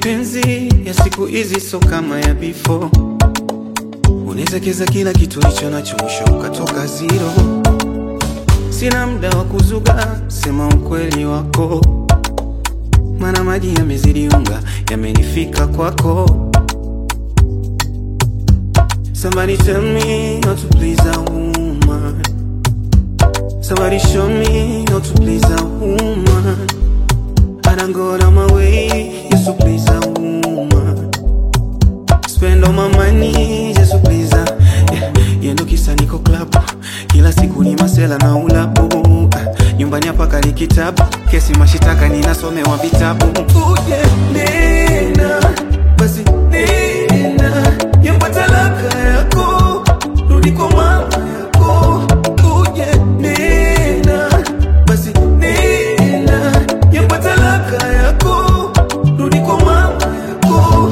Mapenzi ya siku hizi so kama ya before. Unaweza keza kila kitu hicho nacho mwisho ukatoka zero. Sina muda wa kuzuga, sema ukweli wako. Mana maji yamezidi unga, yamenifika kwako. Somebody tell me how to please a woman. Somebody show me how to please a woman. I don't go on my way just to please a woman. Spend all my money just to please her. Yendo kisa niko club, kila siku ni masela na ulabu. Nyumbani hapa kali kitabu, kesi mashitaka ninasomewa vitabu. Nena, basi nena, yamba talaka yako, rudi kwa mama yako. Nena, basi nena, yamba talaka yako, rudi kwa mama yako.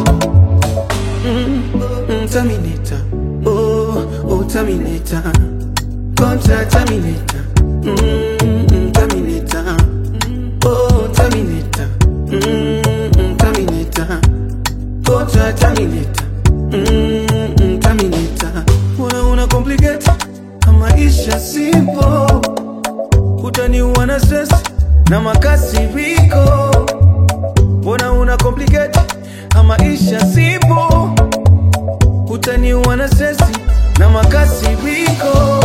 Terminator, oh terminator, contact terminator. Terminator, oh terminator, terminator, contact terminator. Terminator, una complicate maisha simple. Utaniua na stress na makasiriko. Una complicate maisha simple. Utaniua na stress na makasiriko.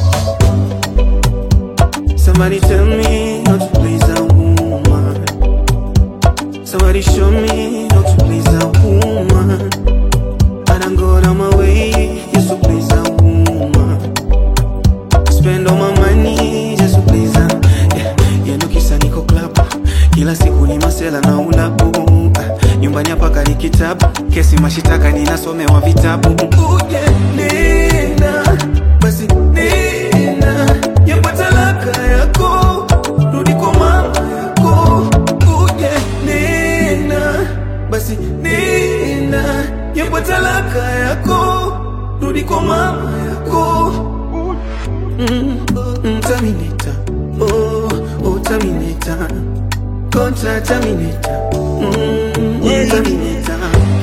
Somebody tell me how to please a woman. Somebody show me how to please a woman. I don't go on my way just to please a woman. Spend all my money just to please her. Yendo kisa niko club, kila siku ni masela na ulabu. Nyumbani hapa kali kitabu, kesi mashitaka ninasomewa vitabu. Nena, basi nena, yamba talaka yako, rudi kwa mama yako. Nena, basi nena, yamba talaka yako, rudi kwa mama yako. Terminator, oh terminator, contact terminator. Terminator.